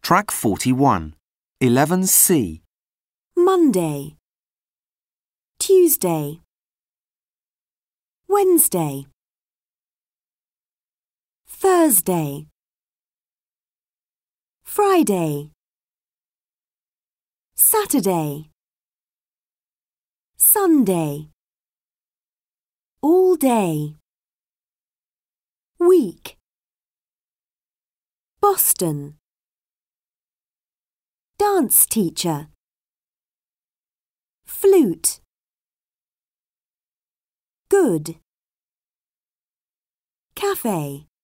Track 41. 11C. Monday, Tuesday, Wednesday, Thursday, Friday, Saturday, Sunday, all day, week, Boston, dance teacher, flute, good, cafe.